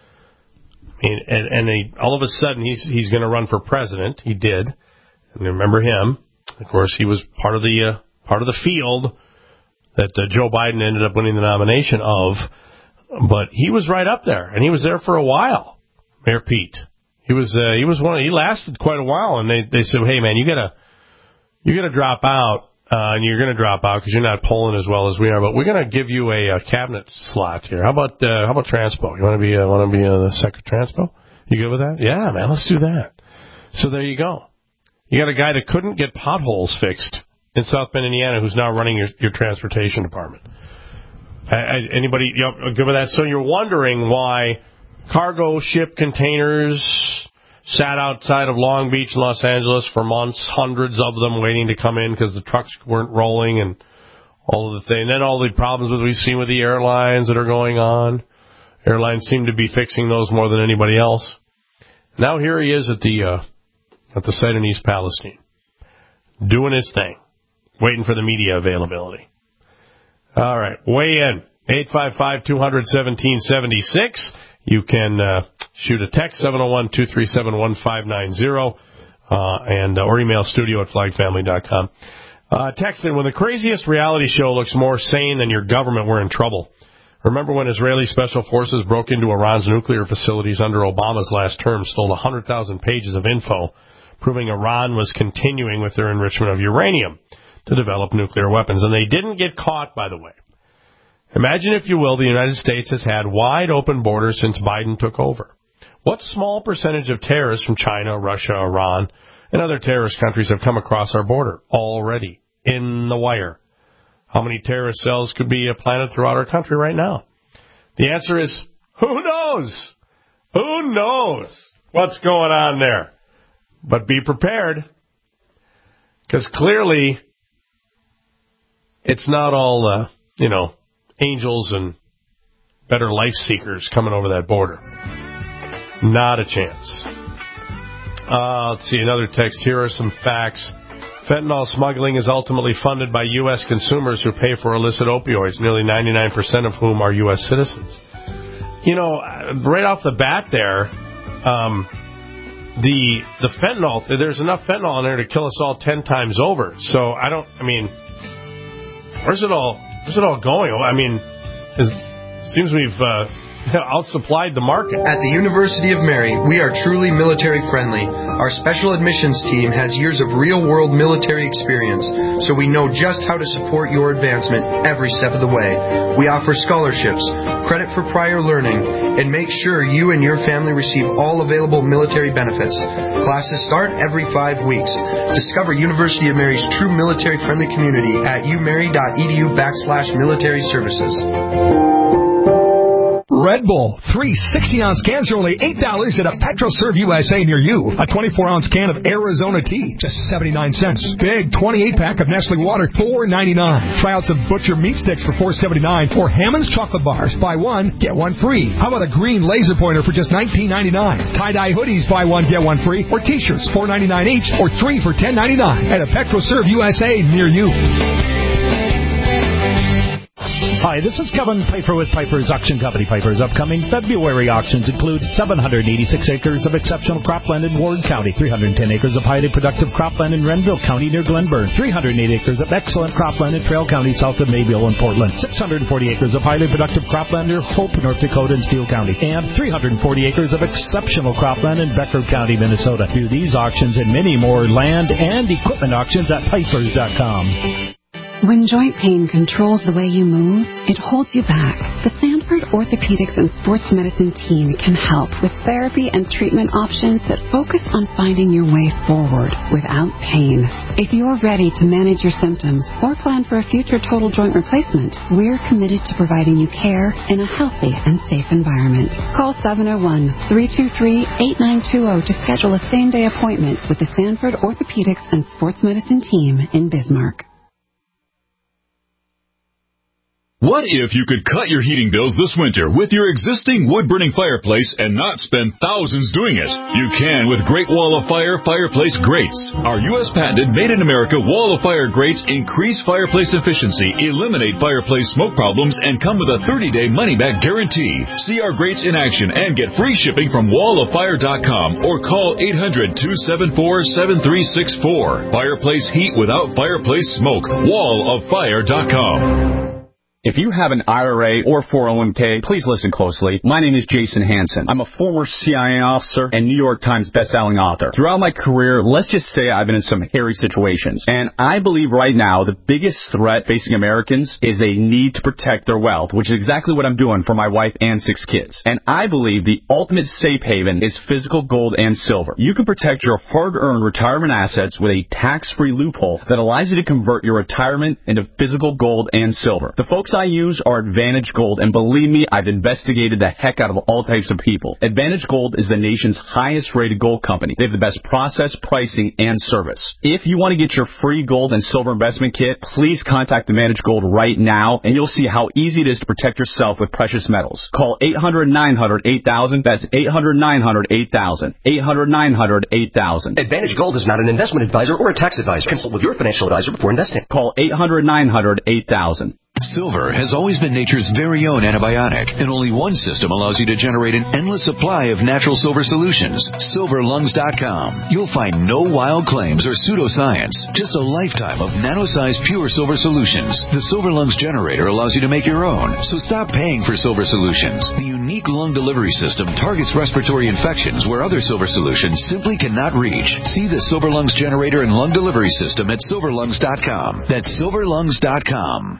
Speaker 2: I mean, and, and they, all of a sudden, he's he's going to run for president. He did. And remember him. Of course, he was part of the uh, part of the field that uh, Joe Biden ended up winning the nomination of. But he was right up there, and he was there for a while. Mayor Pete. He was uh, he was one. He lasted quite a while, and they they said, "Hey, man, you gotta you gotta drop out, uh, and you're gonna drop out because you're not polling as well as we are. But we're gonna give you a, a cabinet slot here. How about uh, how about Transpo? You want to be uh, want to be uh, the Secretary Transpo? You good with that? Yeah, man, let's do that. So there you go. You got a guy that couldn't get potholes fixed in South Bend, Indiana, who's now running your, your transportation department. I, I, anybody you know, good with that? So you're wondering why cargo ship containers sat outside of Long Beach, Los Angeles for months, hundreds of them waiting to come in because the trucks weren't rolling and all of the thing. And then all the problems that we've seen with the airlines that are going on. Airlines seem to be fixing those more than anybody else. Now here he is at the uh, at the site in East Palestine, doing his thing, waiting for the media availability. All right, weigh in. eight five five, two hundred, seventeen seventy-six. You can uh, shoot a text, seven oh one, two three seven, one five nine zero, uh, and, uh, or email studio at flag family dot com. Uh, text in, when the craziest reality show looks more sane than your government, we're in trouble. Remember when Israeli special forces broke into Iran's nuclear facilities under Obama's last term, stole one hundred thousand pages of info, proving Iran was continuing with their enrichment of uranium to develop nuclear weapons. And they didn't get caught, by the way. Imagine, if you will, the United States has had wide open borders since Biden took over. What small percentage of terrorists from China, Russia, Iran, and other terrorist countries have come across our border already in the wire? How many terrorist cells could be planted throughout our country right now? The answer is, who knows? Who knows what's going on there? But be prepared, because clearly it's not all, uh, you know, angels and better life seekers coming over that border. Not a chance. Uh, let's see, another text. Here are some facts. Fentanyl smuggling is ultimately funded by U S consumers who pay for illicit opioids, nearly ninety-nine percent of whom are U S citizens. You know, right off the bat there, um, the the fentanyl, there's enough fentanyl in there to kill us all ten times over. So I don't, I mean, where's it all, where's it all going? I mean, it seems we've uh, outsupplied the market.
Speaker 7: At the University of Mary, we are truly military friendly. Our special admissions team has years of real-world military experience, so we know just how to support your advancement every step of the way. We offer scholarships, credit for prior learning, and make sure you and your family receive all available military benefits. Classes start every five weeks. Discover University of Mary's true military-friendly community at umary.edu backslash military services.
Speaker 8: Red Bull, three sixty-ounce cans are only eight dollars at a PetroServe U S A near you. A twenty-four ounce can of Arizona tea, just seventy-nine cents. Big twenty-eight pack of Nestle Water, four ninety-nine. Try out some Butcher meat sticks for four seventy-nine, or Hammond's chocolate bars. Buy one, get one free. How about a green laser pointer for just nineteen ninety-nine? Tie-dye hoodies, buy one, get one free. Or t-shirts, four ninety-nine each, or three for ten ninety-nine at a PetroServe U S A near you.
Speaker 23: Hi, this is Kevin Piper with Piper's Auction Company. Piper's upcoming February auctions include seven hundred eighty-six acres of exceptional cropland in Ward County, three hundred ten acres of highly productive cropland in Renville County near Glenburn, three hundred eight acres of excellent cropland in Trail County south of Mabel and Portland, six hundred forty acres of highly productive cropland near Hope, North Dakota and Steele County, and three hundred forty acres of exceptional cropland in Becker County, Minnesota. View these auctions and many more land and equipment auctions at pipers dot com.
Speaker 24: When joint pain controls the way you move, it holds you back. The Sanford Orthopedics and Sports Medicine team can help with therapy and treatment options that focus on finding your way forward without pain. If you're ready to manage your symptoms or plan for a future total joint replacement, we're committed to providing you care in a healthy and safe environment. Call seven oh one, three two three, eight nine two zero to schedule a same-day appointment with the Sanford Orthopedics and Sports Medicine team in Bismarck.
Speaker 25: What if you could cut your heating bills this winter with your existing wood-burning fireplace and not spend thousands doing it? You can with Great Wall of Fire fireplace grates. Our U S patented made-in-America Wall of Fire grates increase fireplace efficiency, eliminate fireplace smoke problems, and come with a thirty-day money-back guarantee. See our grates in action and get free shipping from wall of fire dot com or call eight hundred, two seven four, seven three six four. Fireplace heat without fireplace smoke. wall of fire dot com.
Speaker 26: If you have an I R A or four oh one k, please listen closely. My name is Jason Hansen. I'm a former C I A officer and New York Times bestselling author. Throughout my career, let's just say I've been in some hairy situations. And I believe right now the biggest threat facing Americans is a need to protect their wealth, which is exactly what I'm doing for my wife and six kids. And I believe the ultimate safe haven is physical gold and silver. You can protect your hard-earned retirement assets with a tax-free loophole that allows you to convert your retirement into physical gold and silver. The folks I use are Advantage Gold, and believe me, I've investigated the heck out of all types of people. Advantage Gold is the nation's highest rated gold company. They have the best process, pricing, and service. If you want to get your free gold and silver investment kit, please contact Advantage Gold right now, and you'll see how easy it is to protect yourself with precious metals. Call eight hundred, nine hundred, eight thousand. That's eight hundred, nine hundred, eight thousand. eight hundred, nine hundred, eight thousand.
Speaker 27: Advantage Gold is not an investment advisor or a tax advisor. Consult with your financial advisor before investing.
Speaker 26: Call eight hundred, nine hundred, eight thousand.
Speaker 28: Silver has always been nature's very own antibiotic, and only one system allows you to generate an endless supply of natural silver solutions. silver lungs dot com. You'll find no wild claims or pseudoscience, just a lifetime of nano-sized pure silver solutions. The Silver Lungs generator allows you to make your own, so stop paying for silver solutions. The unique lung delivery system targets respiratory infections where other silver solutions simply cannot reach. See the Silver Lungs generator and lung delivery system at silver lungs dot com. That's silver lungs dot com.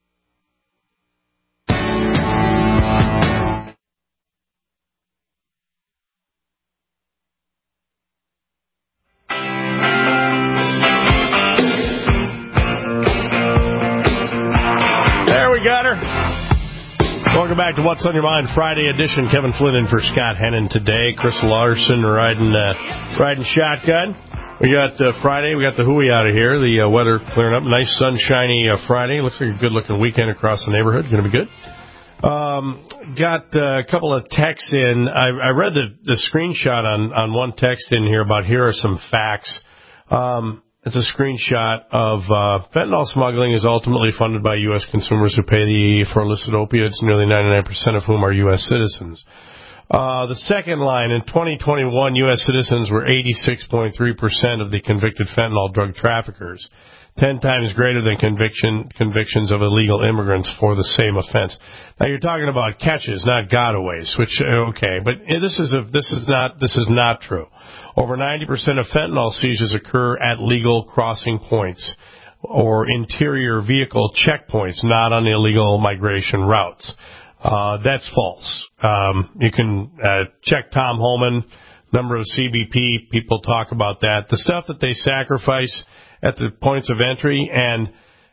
Speaker 2: Got her. Welcome back to What's on Your Mind Friday edition. Kevin Flynn in for Scott Hennon today. Chris Larson riding uh, riding shotgun. We got uh, Friday. We got the hooey out of here. The uh, weather clearing up. Nice sunshiny uh, Friday. Looks like a good looking weekend across the neighborhood. Going to be good. Um, got uh, a couple of texts in. I, I read the, the screenshot on, on one text in here about here are some facts. Um, It's a screenshot of uh, fentanyl smuggling is ultimately funded by U S consumers who pay the for illicit opiates, nearly ninety-nine percent of whom are U S citizens. Uh, the second line, in twenty twenty-one, U S citizens were eighty-six point three percent of the convicted fentanyl drug traffickers, ten times greater than conviction convictions of illegal immigrants for the same offense. Now you're talking about catches, not gotaways, which okay, but this is a, this is not this is not true. Over ninety percent of fentanyl seizures occur at legal crossing points or interior vehicle checkpoints, not on the illegal migration routes. Uh, that's false. Um, you can uh, check Tom Holman, number of C B P. People talk about that. The stuff that they sacrifice at the points of entry, and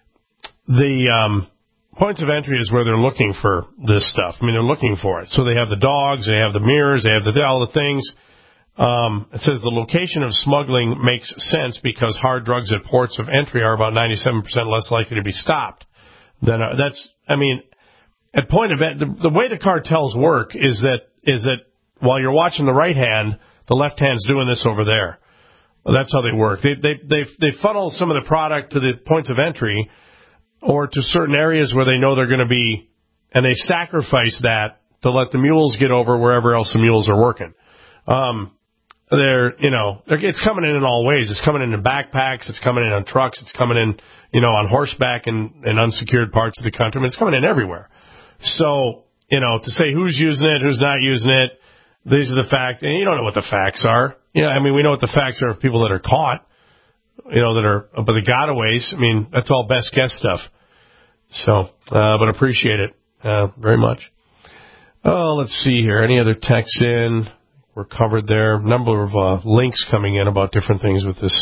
Speaker 2: the um, points of entry is where they're looking for this stuff. I mean, they're looking for it. So they have the dogs, they have the mirrors, they have the, all the things. Um, it says the location of smuggling makes sense because hard drugs at ports of entry are about ninety-seven percent less likely to be stopped. Then uh, that's, I mean, at point of the, the way the cartels work is that is that while you're watching the right hand, the left hand's doing this over there. Well, that's how they work. They they they they funnel some of the product to the points of entry or to certain areas where they know they're going to be, and they sacrifice that to let the mules get over wherever else the mules are working. Um, they're you know they're, it's coming in in all ways. It's coming in in backpacks. It's coming in on trucks. It's coming in you know on horseback in, in unsecured parts of the country. I mean, it's coming in everywhere. So, you know, to say who's using it, who's not using it, these are the facts. And you don't know what the facts are. You know, I mean, we know what the facts are of people that are caught, you know, that are, but the gotaways, I mean, that's all best guess stuff. So, uh, but appreciate it, uh, very much. Oh, let's see here. Any other texts in? We're covered there. Number of, uh, links coming in about different things with this.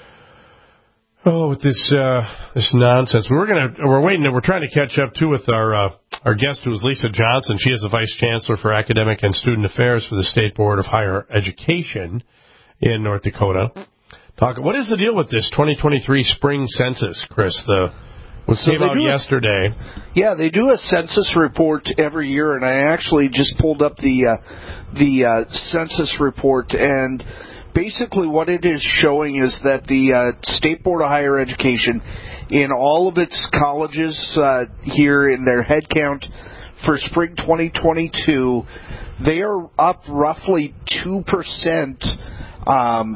Speaker 2: Oh, with this uh, this nonsense. We're gonna we're waiting. We're trying to catch up too with our uh, our guest, who is Lisa Johnson. She is the Vice Chancellor for Academic and Student Affairs for the State Board of Higher Education in North Dakota. Talk. What is the deal with this twenty twenty-three spring census, Chris? The what so came out yesterday.
Speaker 3: A, yeah, they do a census report every year, and I actually just pulled up the uh, the uh, census report and. Basically, what it is showing is that the uh, State Board of Higher Education, in all of its colleges uh, here in their head count for spring twenty twenty-two, they are up roughly two percent um,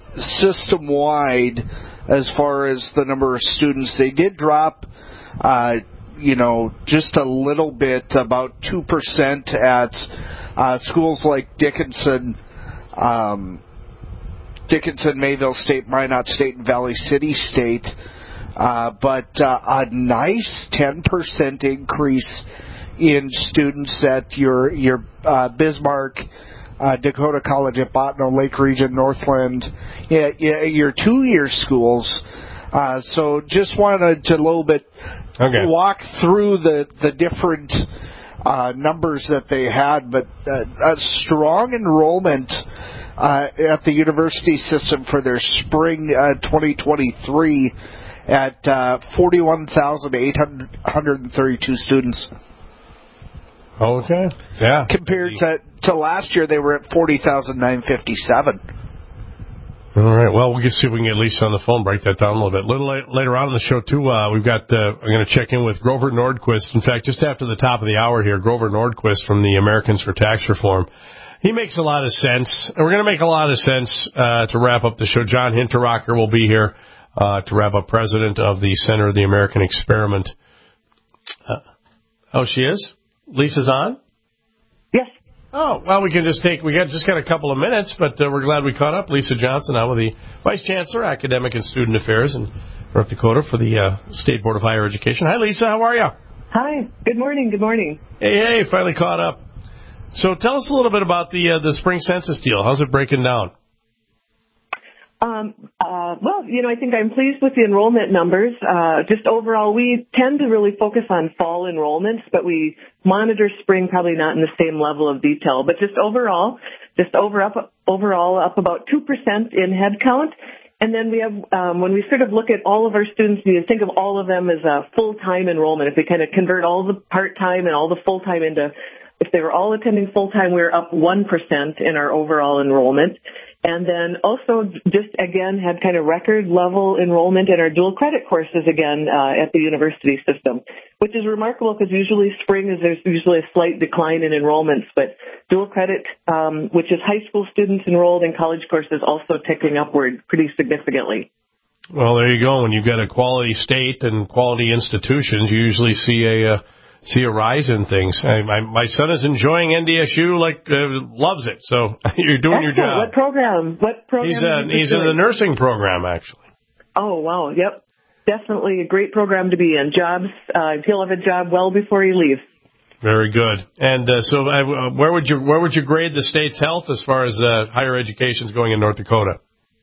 Speaker 3: system-wide as far as the number of students. They did drop, uh, you know, just a little bit, about two percent at uh, schools like Dickinson, um Dickinson, Mayville State, Minot State, and Valley City State, uh, but uh, a nice ten percent increase in students at your your uh, Bismarck, uh, Dakota College at Botno, Lake Region, Northland, yeah, yeah, your two-year schools. Uh, so just wanted to a little bit okay. walk through the the different uh, numbers that they had, but uh, a strong enrollment. Uh, at the university system for their spring uh, twenty twenty-three at uh, forty-one thousand eight hundred thirty-two students.
Speaker 2: Okay. Yeah.
Speaker 3: Compared to, to last year, they were at forty thousand nine hundred fifty-seven.
Speaker 2: All right. Well, we'll see if we can get Lisa on the phone, break that down a little bit. A little late, later on in the show, too, uh, we've got, uh, I'm going to check in with Grover Nordquist. In fact, just after the top of the hour here, Grover Nordquist from the Americans for Tax Reform. He makes a lot of sense, and we're going to make a lot of sense uh, to wrap up the show. John Hinterrocker will be here uh, to wrap up, president of the Center of the American Experiment. Uh, oh, she is? Lisa's on?
Speaker 9: Yes.
Speaker 2: Oh, well, we can just take, we got just got a couple of minutes, but uh, we're glad we caught up. Lisa Johnson, now with the Vice Chancellor, Academic and Student Affairs in North Dakota for the uh, State Board of Higher Education. Hi, Lisa. How are you?
Speaker 9: Hi. Good morning. Good morning.
Speaker 2: Hey, hey, finally caught up. So tell us a little bit about the uh, the spring census deal. How's it breaking down?
Speaker 9: Um, uh, well, you know, I think I'm pleased with the enrollment numbers. Uh, just overall, we tend to really focus on fall enrollments, but we monitor spring probably not in the same level of detail. But just overall, just over up overall up about two percent in head count. And then we have, um, when we sort of look at all of our students, you think of all of them as a full-time enrollment. If we kind of convert all the part-time and all the full-time into if they were all attending full-time, we were up one percent in our overall enrollment. And then also just, again, had kind of record-level enrollment in our dual credit courses again uh, at the university system, which is remarkable because usually spring is there's usually a slight decline in enrollments, but dual credit, um, which is high school students enrolled in college courses, also ticking upward pretty significantly.
Speaker 2: Well, there you go. When you've got a quality state and quality institutions, you usually see a... Uh, see a rise in things. I, my, my son is enjoying N D S U, like, uh, loves it. So you're doing
Speaker 9: Excellent.
Speaker 2: your job.
Speaker 9: What program? What program?
Speaker 2: He's, uh, he's in the nursing program, actually.
Speaker 9: Oh, wow. Yep. Definitely a great program to be in. Jobs, uh, he'll have a job well before he leaves.
Speaker 2: Very good. And uh, so uh, where would you where would you grade the state's health as far as uh, higher education is going in North Dakota?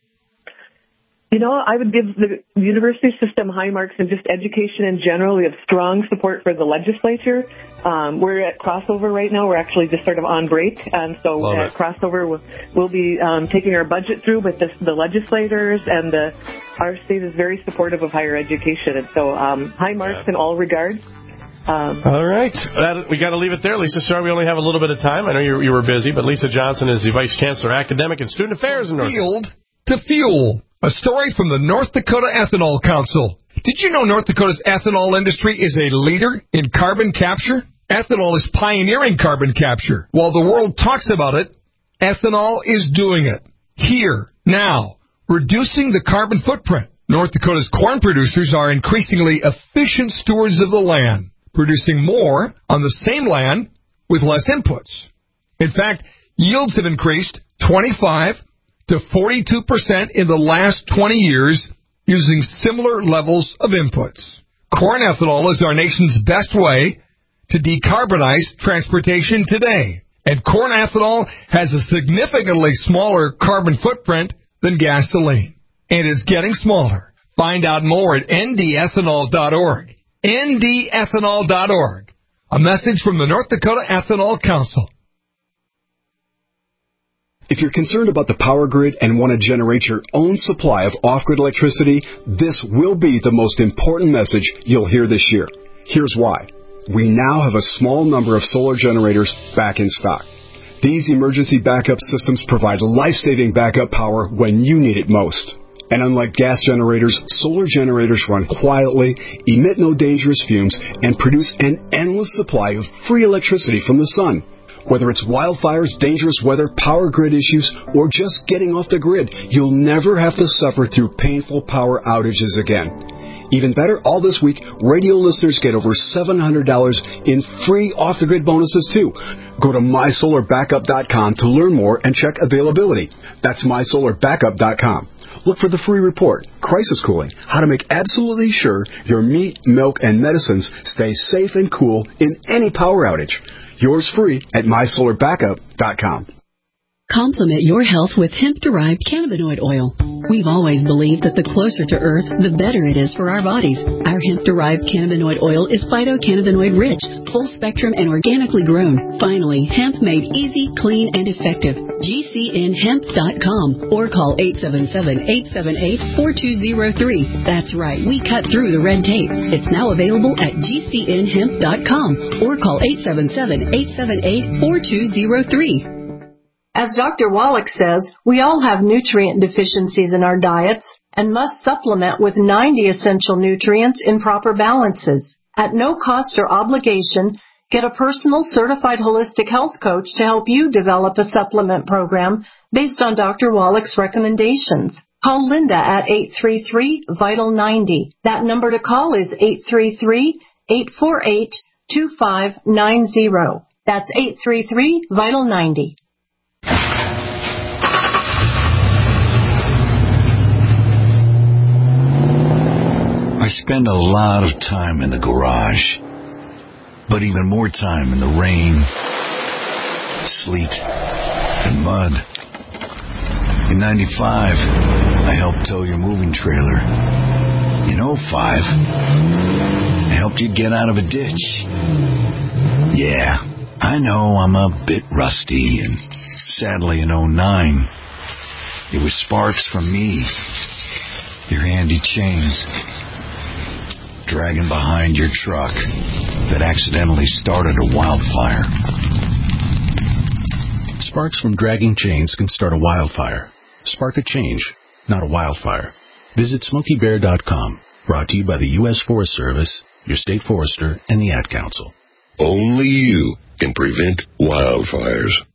Speaker 9: You know, I would give the university system high marks in just education in general. We have strong support for the legislature. Um, we're at crossover right now. We're actually just sort of on break. And so
Speaker 2: Love
Speaker 9: at
Speaker 2: it.
Speaker 9: crossover, we'll, we'll be um, taking our budget through, but the, the legislators and the, our state is very supportive of higher education. And so um, high marks in all regards. Um,
Speaker 2: all right. That, we got to leave it there. Lisa, sorry we only have a little bit of time. I know you, you were busy, but Lisa Johnson is the Vice Chancellor, Academic and Student Affairs in North Dakota.
Speaker 8: Field to fuel. A story from the North Dakota Ethanol Council. Did you know North Dakota's ethanol industry is a leader in carbon capture? Ethanol is pioneering carbon capture. While the world talks about it, ethanol is doing it. Here, now, reducing the carbon footprint. North Dakota's corn producers are increasingly efficient stewards of the land, producing more on the same land with less inputs. In fact, yields have increased twenty-five to forty-two percent in the last twenty years using similar levels of inputs. Corn ethanol is our nation's best way to decarbonize transportation today. And corn ethanol has a significantly smaller carbon footprint than gasoline. And it's getting smaller. Find out more at N D ethanol dot org. N D ethanol dot org. A message from the North Dakota Ethanol Council.
Speaker 10: If you're concerned about the power grid and want to generate your own supply of off-grid electricity, this will be the most important message you'll hear this year. Here's why. We now have a small number of solar generators back in stock. These emergency backup systems provide life-saving backup power when you need it most. And unlike gas generators, solar generators run quietly, emit no dangerous fumes, and produce an endless supply of free electricity from the sun. Whether it's wildfires, dangerous weather, power grid issues, or just getting off the grid, you'll never have to suffer through painful power outages again. Even better, all this week, radio listeners get over seven hundred dollars in free off-the-grid bonuses, too. Go to my solar backup dot com to learn more and check availability. That's my solar backup dot com. Look for the free report, Crisis Cooling, how to make absolutely sure your meat, milk, and medicines stay safe and cool in any power outage. Yours free at my solar backup dot com.
Speaker 12: Complement your health with hemp-derived cannabinoid oil. We've always believed that the closer to Earth, the better it is for our bodies. Our hemp-derived cannabinoid oil is phytocannabinoid-rich, full-spectrum, and organically grown. Finally, hemp made easy, clean, and effective. G C N hemp dot com or call eight seven seven, eight seven eight, four two zero three. That's right, we cut through the red tape. It's now available at G C N hemp dot com or call eight seven seven, eight seven eight, four two zero three.
Speaker 13: As Doctor Wallach says, we all have nutrient deficiencies in our diets and must supplement with ninety essential nutrients in proper balances. At no cost or obligation, get a personal certified holistic health coach to help you develop a supplement program based on Doctor Wallach's recommendations. Call Linda at eight three three, vital ninety. That number to call is eight three three, eight four eight, two five nine zero. That's eight three three, vital ninety.
Speaker 28: I spend a lot of time in the garage, but even more time in the rain, sleet, and mud. In ninety-five, I helped tow your moving trailer. In oh five, I helped you get out of a ditch. Yeah, I know I'm a bit rusty, and sadly in oh nine, it was sparks from me, your handy chains, dragging behind your truck that accidentally started a wildfire.
Speaker 14: Sparks from dragging chains can start a wildfire. Spark a change, not a wildfire. Visit smokey bear dot com. Brought to you by the U S Forest Service, your state forester, and the Ad Council.
Speaker 15: Only you can prevent wildfires.